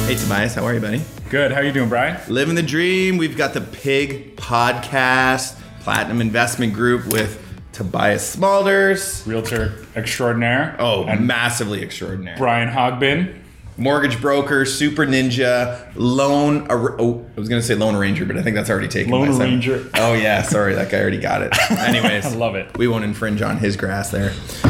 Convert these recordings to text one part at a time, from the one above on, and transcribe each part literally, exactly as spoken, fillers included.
Hey Tobias, how are you, buddy? Good. How you doing, Brian? Living the dream. We've got the Pig Podcast, Platinum Investment Group with Tobias Smulders. Realtor extraordinaire. Oh, and massively extraordinary. Brian Hogbin. Mortgage broker, super ninja, loan. Ar- oh, I was going to say loan arranger, but I think that's already taken. Loan by some- arranger. Oh yeah, sorry, that guy already got it. Anyways, I love it. We won't infringe on his grass there.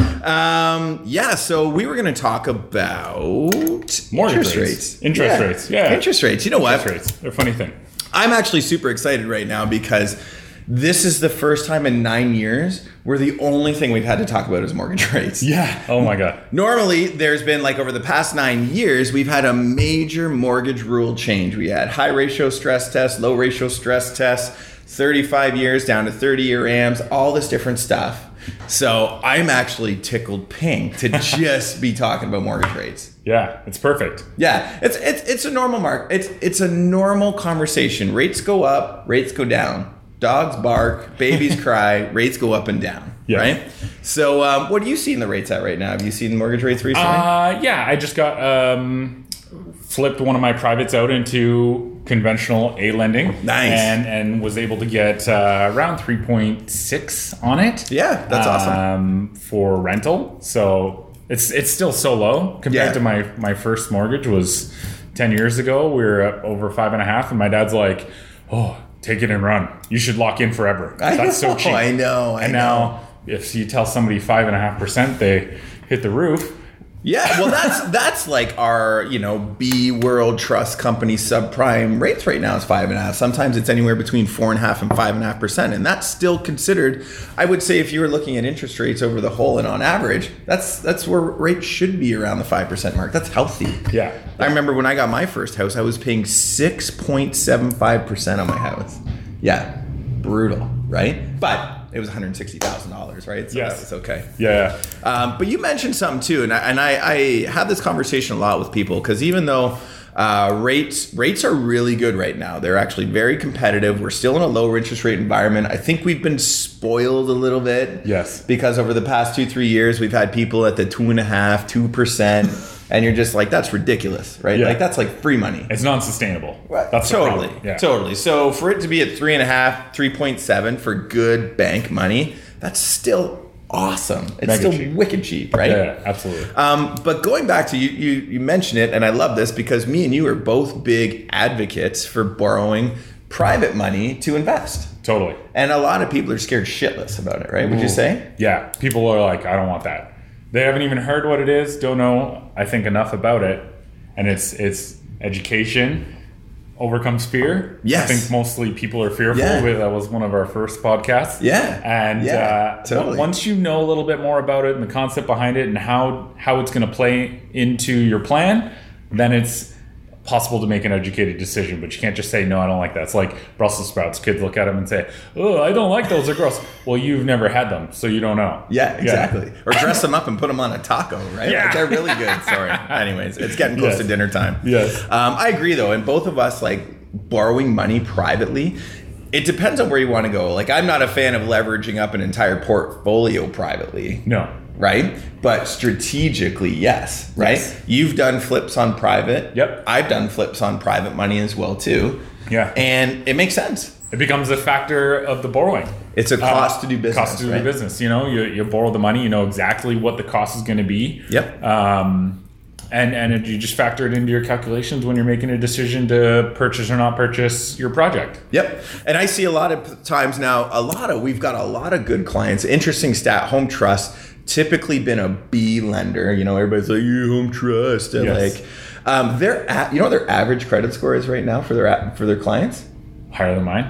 Um, yeah, so we were going to talk about Mortgage interest rates. rates. Interest rates, yeah. Interest rates. You know Interest what? rates. They're a funny thing. I'm actually super excited right now because this is the first time in nine years where the only thing we've had to talk about is mortgage rates. Yeah. Oh my God. Normally, there's been like over the past nine years, we've had a major mortgage rule change. We had high ratio stress tests, low ratio stress tests, thirty-five years down to thirty year A Ms, all this different stuff. So I'm actually tickled pink to just be talking about mortgage rates. Yeah, it's perfect. Yeah, it's it's it's a normal mark. It's it's a normal conversation. Rates go up, rates go down. Dogs bark, babies cry, rates go up and down, Yeah. right? So um, what are you seeing the rates at right now? Have you seen mortgage rates recently? Uh, yeah, I just got um, flipped one of my privates out into conventional A lending. Nice. And and was able to get uh, around three point six on it. Yeah, that's awesome. Um, for rental. So it's it's still so low compared Yeah. to my, my first mortgage was ten years ago. We were at over five and a half, and my dad's like, oh, take it and run. You should lock in forever. I That's know, so cheap. I know, I and know. now if you tell somebody five and a half percent, they hit the roof. Yeah, well, that's that's like our, you know, B World Trust Company subprime rates right now is five and a half. Sometimes it's anywhere between four and a half and five and a half percent, and that's still considered. I would say if you were looking at interest rates over the whole and on average, that's that's where rates should be around the five percent mark. That's healthy. Yeah. I remember when I got my first house, I was paying six point seven five percent on my house. Yeah, brutal, right? But it was one hundred sixty thousand dollars, right? So Yes. that was okay. Yeah. Um, but you mentioned something too, and I, and I, I have this conversation a lot with people because even though uh, rates rates are really good right now, they're actually very competitive. We're still in a low interest rate environment. I think we've been spoiled a little bit. Yes. Because over the past two three years, we've had people at the two and a half, two percent, and you're just like, that's ridiculous, right? Yeah. Like that's like free money. It's non-sustainable. That's the Totally, problem. Yeah. totally. So for it to be at three and a half, three point seven for good bank money, that's still awesome. It's Mega still cheap. wicked cheap, right? Yeah, absolutely. Um, but going back to you, you, you mentioned it, and I love this because me and you are both big advocates for borrowing private money to invest. Totally. And a lot of people are scared shitless about it, right? Would you say? Yeah. People are like, I don't want that. They haven't even heard what it is, don't know, I think, enough about it. And it's it's education overcomes fear. Yes. I think mostly people are fearful. Yeah. That was one of our first podcasts. Yeah. And Yeah, uh, totally. once you know a little bit more about it and the concept behind it and how, how it's going to play into your plan, then it's possible to make an educated decision. But you can't just say, no, I don't like that. It's like Brussels sprouts. Kids look at them and say, oh, I don't like those. They're gross. Well, you've never had them, so you don't know. Yeah, exactly. Or dress them up and put them on a taco, right? Yeah. Like they're really good. Sorry. Anyways, it's getting close Yes. to dinner time. Yes. Um, I agree, though. And both of us, like, borrowing money privately, it depends on where you want to go. Like, I'm not a fan of leveraging up an entire portfolio privately. No. Right? But strategically, yes. Right? Yes. You've done flips on private. Yep. I've done flips on private money as well, too. Yeah. And it makes sense. It becomes a factor of the borrowing. It's a cost Uh, to do business. Cost to right? do business. You know, you, you borrow the money, you know exactly what the cost is going to be. Yep. Um, and and it, you just factor it into your calculations when you're making a decision to purchase or not purchase your project. Yep. And I see a lot of times now, a lot of, we've got a lot of good clients. Interesting stat, Home Trust, typically been a B lender. You know, everybody's like, you Home Trust. And Yes. like, um, their, a- you know what their average credit score is right now for their, a- for their clients? Higher than mine.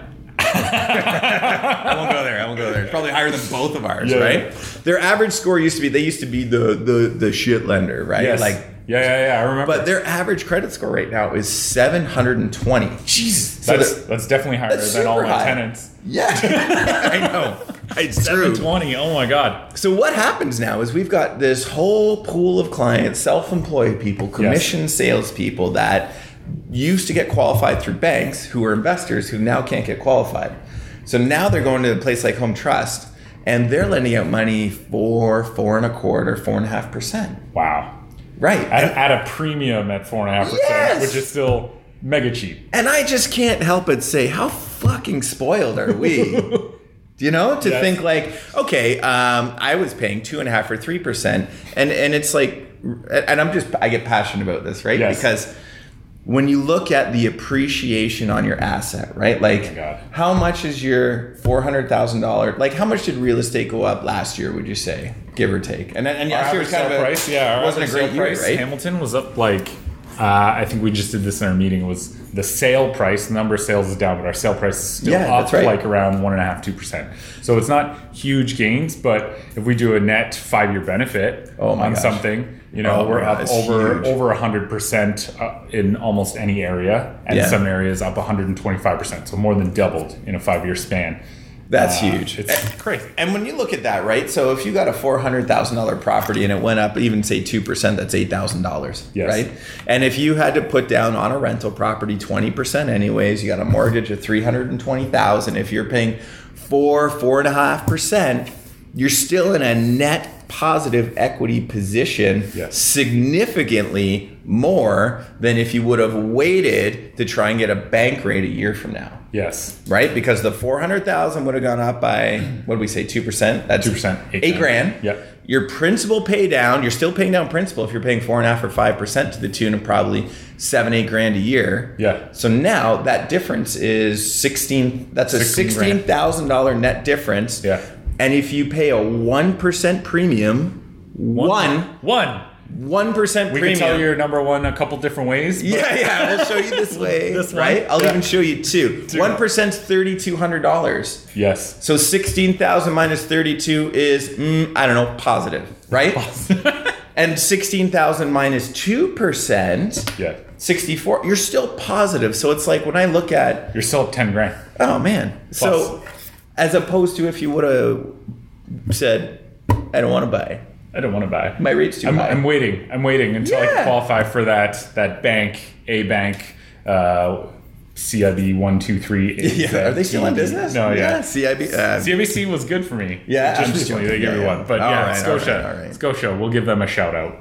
I won't go there. I won't go there. It's probably higher than both of ours, Yeah. right? Their average score used to be, they used to be the, the, the shit lender, right? Yes. Like, yeah, yeah, yeah. I remember. but their average credit score right now is seven hundred twenty. Jesus, So that's they're- that's definitely higher that's than all super my high. tenants. Yeah, I know. It's seven true. twenty. Oh my god. So what happens now is we've got this whole pool of clients, self-employed people, commission salespeople that used to get qualified through banks who are investors who now can't get qualified. So now they're going to a place like Home Trust and they're lending out money for four and a quarter, four and a half percent. Wow. Right. At, And, at a premium at four and a half percent, Yes! which is still mega cheap. and I just can't help but say, how fucking spoiled are we? You know, to Yes. think like, okay, um, I was paying two and a half or three percent, and and it's like, and I'm just, I get passionate about this, right? Yes. Because when you look at the appreciation on your asset, right? Like, Oh my God. how much is your four hundred thousand dollars? Like, how much did real estate go up last year? Would you say, give or take? And and Our last year average was kind sale of a, price, yeah, our wasn't a average great sale year, price, right? Hamilton was up like, uh, I think we just did this in our meeting. It was the sale price, the number of sales is down, but our sale price is still Yeah, up that's right. like around one and a half, two percent. So it's not huge gains, but if we do a net five year benefit Oh my on gosh. something, you know, Oh we're my up God, it's over huge. over a hundred percent in almost any area, and Yeah. some areas up one hundred twenty-five percent. So more than doubled in a five year span. That's Uh, huge. It's crazy. And when you look at that, right? So if you got a four hundred thousand dollars property and it went up even say two percent, that's eight thousand dollars, Yes. right? And if you had to put down on a rental property twenty percent anyways, you got a mortgage of three hundred twenty thousand dollars. If you're paying four, four and a half percent, you're still in a net positive equity position, Yes. significantly more than if you would have waited to try and get a bank rate a year from now. Yes. Right, because the four hundred thousand would have gone up by what did we say, two percent? That's two percent. eight grand. Yep. Your principal pay down, you're still paying down principal if you're paying four and a half or five percent to the tune of probably seven, eight grand a year. Yeah. So now that difference is sixteen. That's a sixteen grand. sixteen thousand dollar net difference. Yeah. And if you pay a one percent premium, one One. one percent We premium. can tell you're number one a couple different ways. but- Yeah, yeah, we'll show you this way. This one? right? I'll Yeah. even show you two. Two. One percent's thirty two hundred dollars. Yes. So sixteen thousand minus thirty two is mm, I don't know, positive, right? And sixteen thousand minus two percent, Yeah. sixty four. You're still positive. So it's like when I look at, You're still up ten grand. oh man. So as opposed to if you would have said, I don't want to buy. I don't want to buy. My rate's too I'm, high. I'm waiting. I'm waiting until I Yeah. can qualify for that that bank, A bank, uh, C I B one two three. Yeah, are they still in business? No, yeah. C I B. Uh, C I B C was good for me. Yeah, I'm just Interestingly, they joking. give Yeah, me yeah. one. But All yeah, right, Scotia. all right, all right. Scotia, we'll give them a shout out.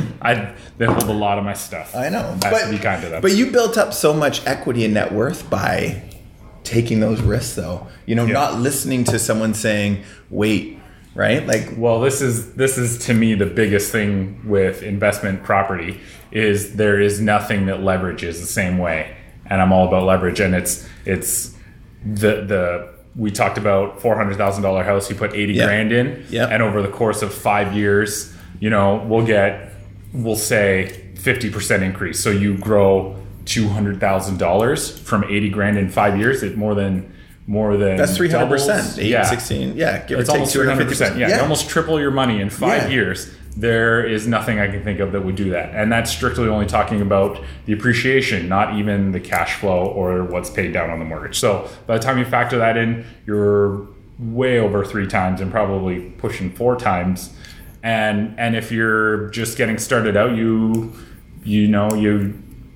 I They hold a lot of my stuff. I know. I but, have to be kind to them. But you built up so much equity and net worth by taking those risks, though. You know, Yeah. not listening to someone saying, wait, right? Like, Well, this is this is to me the biggest thing with investment property is there is nothing that leverages the same way, and I'm all about leverage. And it's it's the the we talked about four hundred thousand dollar house. You put eighty Yeah. grand in, Yeah. and over the course of five years, you know, we'll get we'll say fifty percent increase. So you grow two hundred thousand dollars from eighty grand in five years. It more than more than that's three hundred percent. doubles. eight, Yeah. sixteen. Yeah, give It's or take almost three hundred percent. Yeah, you almost triple your money in five Yeah. years. There is nothing I can think of that would do that, and that's strictly only talking about the appreciation, not even the cash flow or what's paid down on the mortgage. So by the time you factor that in, you're way over three times and probably pushing four times. And and if you're just getting started out, you you know you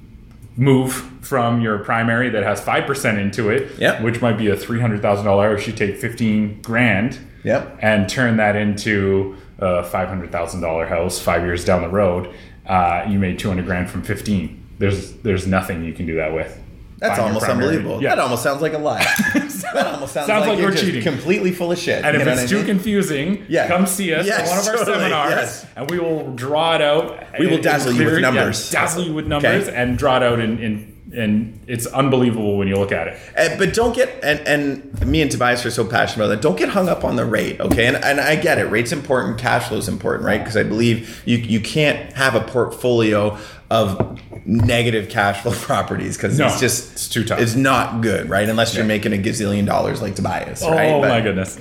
move from your primary that has five percent into it, Yep. which might be a three hundred thousand dollar house. You take fifteen grand, Yep. and turn that into a five hundred thousand dollar house five years down the road. Uh, you made two hundred grand from fifteen. There's there's nothing you can do that with. That's Find your almost primary. unbelievable. Yeah. That almost sounds like a lie. That almost sounds, Sounds like, like you're we're just cheating. completely full of shit. And You if know it's what I too mean? confusing, Yeah. come see us Yes, at one of our totally, seminars, yes. and we will draw it out. We will in- dazzle in you with clear- yeah, numbers. dazzle you with numbers, Okay. and draw it out in, in and it's unbelievable when you look at it. Uh, but don't get and and me and Tobias are so passionate about that. Don't get hung up on the rate, okay? And and I get it. Rate's important, cash flow's important, right? Because I believe you you can't have a portfolio of negative cash flow properties because No, it's just it's too tough. It's not good, right? Unless you're Yeah. making a gazillion dollars like Tobias, right? Oh But- my goodness!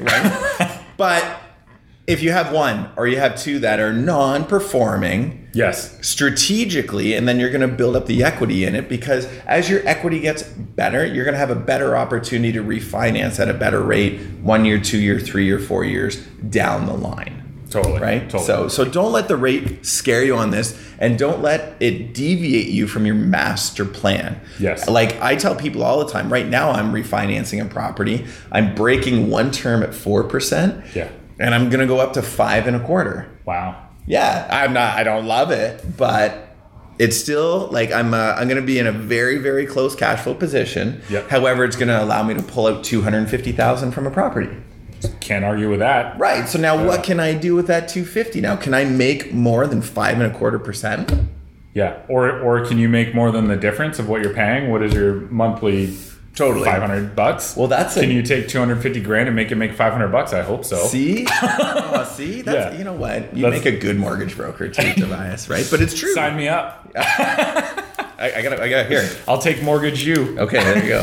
But if you have one or you have two that are non-performing, Yes. strategically, and then you're going to build up the equity in it, because as your equity gets better, you're going to have a better opportunity to refinance at a better rate one year, two year, three year, four years down the line. Totally. Right? Totally. So so don't let the rate scare you on this, and don't let it deviate you from your master plan. Yes. Like I tell people all the time, right now I'm refinancing a property. I'm breaking one term at four percent. Yeah. And I'm going to go up to five and a quarter. Wow. Yeah, I'm not. I don't love it, but it's still like I'm. Uh, I'm going to be in a very, very close cash flow position. Yep. However, it's going to allow me to pull out two hundred fifty thousand from a property. Can't argue with that. Right. So now, Yeah. what can I do with that two fifty? Now, can I make more than five and a quarter percent? Yeah. Or or can you make more than the difference of what you're paying? What is your monthly? Totally. five hundred bucks. Well, that's a- Can you take two hundred fifty grand and make it make five hundred bucks? I hope so. See, oh, see, that's Yeah. you know what you That's- make a good mortgage broker too, Tobias. Right? But it's true. Sign me up. I, I got. I got here. I'll take mortgage you. Okay, there you go.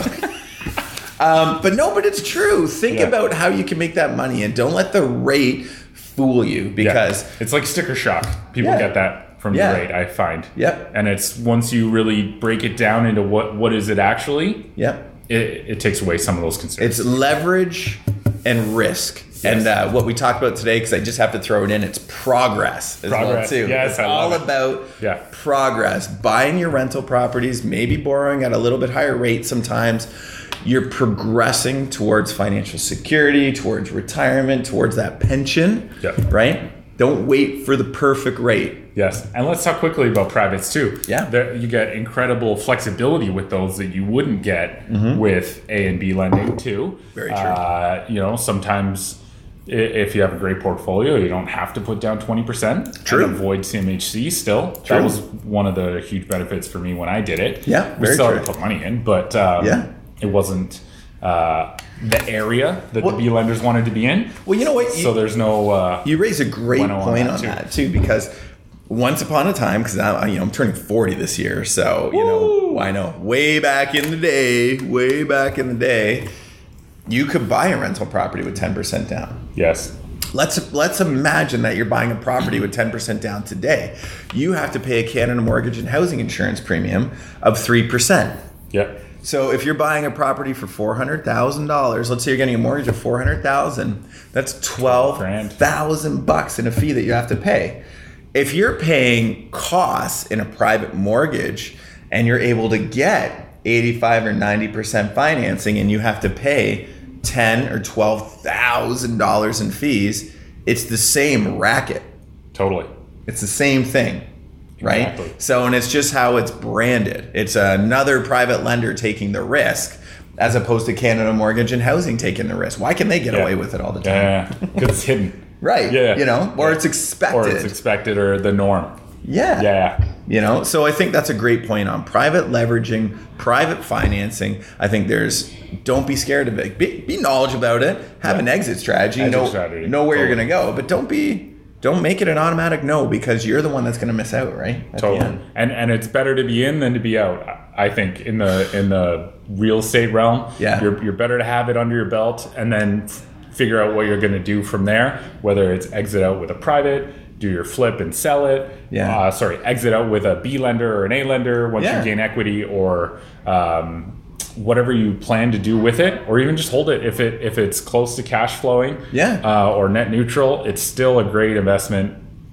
um, but no, but it's true. Think Yeah. about how you can make that money, and don't let the rate fool you because Yeah. It's like sticker shock. People Yeah. get that from Yeah. the rate, I find. Yep. And it's once you really break it down into what what is it actually, yeah, it, it takes away some of those concerns. it's leverage and risk. And uh, what we talked about today, because I just have to throw it in, it's progress as Progress. well too. Yes, it's I love all it. about Yeah. progress. Buying your rental properties, maybe borrowing at a little bit higher rate sometimes. You're progressing towards financial security, towards retirement, towards that pension. Yeah. Right? Don't wait for the perfect rate. Yes, and let's talk quickly about privates too. Yeah. There, you get incredible flexibility with those that you wouldn't get with A and B lending too. Very true. Uh, you know, sometimes i- if you have a great portfolio, you don't have to put down twenty percent. True. And avoid C M H C still. True. That was one of the huge benefits for me when I did it. Yeah, we very still true. had to put money in, but um, Yeah. it wasn't uh, the area that Well- the B lenders wanted to be in. Well, you know what? You, So there's no. Uh, you raise a great Went on point that on too. that too, because once upon a time, because I'm you know I'm turning forty this year, so you know I know way back in the day, way back in the day, you could buy a rental property with ten percent down. yes. Let's let's imagine that you're buying a property with ten percent down today. You have to pay a Canada Mortgage and Housing Insurance premium of three percent. Yep. So if you're buying a property for four hundred thousand dollars, let's say you're getting a mortgage of four hundred thousand dollars, that's twelve thousand bucks in a fee that you have to pay. If you're paying costs in a private mortgage and you're able to get eighty-five or ninety percent financing and you have to pay ten or twelve thousand dollars in fees, it's the same racket. Totally. It's the same thing, right? Exactly. So, and it's just how it's branded. It's another private lender taking the risk as opposed to Canada Mortgage and Housing taking the risk. Why can they get Yeah. away with it all the time? Yeah, because it's hidden. Right. Yeah. You know, or Yeah. it's expected. Or it's expected or the norm. yeah. Yeah. You know, so I think that's a great point on private leveraging, private financing. I think there's, don't be scared of it. Be, be knowledgeable about it. Have Yeah. an exit strategy. Exit know, strategy. know where you're Totally. going to go, but don't be, don't make it an automatic no because you're the one that's going to miss out, right? At the Totally. end. And and it's better to be in than to be out. I think in the in the real estate realm, Yeah. you're you're better to have it under your belt and then f- figure out what you're going to do from there. Whether it's exit out with a private, do your flip and sell it. Yeah. Uh, sorry, exit out with a B lender or an A lender once Yeah. you gain equity, or um, whatever you plan to do with it, or even just hold it if it if it's close to cash flowing. Yeah. Uh, or net neutral. It's still a great investment.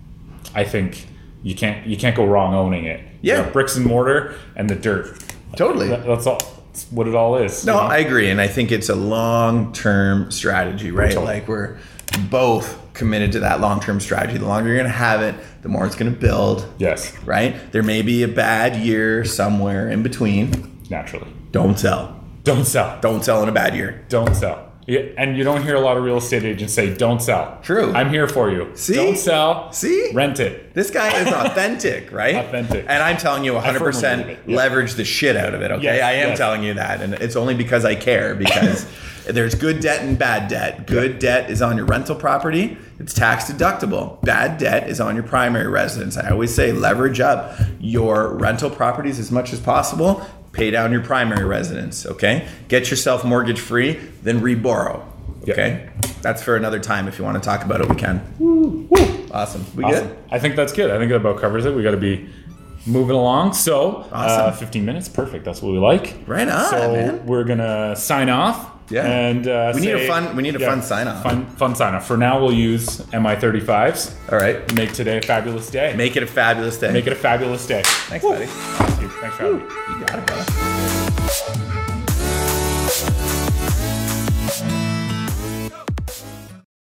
I think you can't you can't go wrong owning it. Yeah. You know, bricks and mortar and the dirt. Totally. That- that's all. That's what it all is. No, you know? I agree, and I think it's a long-term strategy, right? Totally. Like we're both committed to that long-term strategy. The longer you're going to have it, the more it's going to build, Yes, right? There may be a bad year somewhere in between. naturally. Don't sell. Don't sell. Don't sell in a bad year. Don't sell. Yeah, and you don't hear a lot of real estate agents say, "Don't sell." True. I'm here for you. See? Don't sell. See? Rent it. This guy is authentic, right? Authentic. And I'm telling you one hundred percent believe it, yeah. leverage the shit out of it, okay? Yes, I am yes. telling you that. And it's only because I care, because there's good debt and bad debt. Good debt is on your rental property. It's tax deductible. Bad debt is on your primary residence. I always say leverage up your rental properties as much as possible. Pay down your primary residence, okay? Get yourself mortgage free, then reborrow. Okay, that's for another time. If you want to talk about it, we can. Woo, woo. Awesome. We Awesome. good? I think that's good. I think that about covers it. We got to be moving along. So, uh, Awesome. fifteen minutes, perfect. That's what we like. Right on, So man. we're gonna sign off. Yeah. And uh, We need a say- fun- we need a fun sign-off. Fun, fun sign off. For now, we'll use M I thirty-fives. All right. Make today a fabulous day. Make it a fabulous day. Make it a fabulous day. Thanks, buddy. Thank you. Thanks for having me. You got it, brother.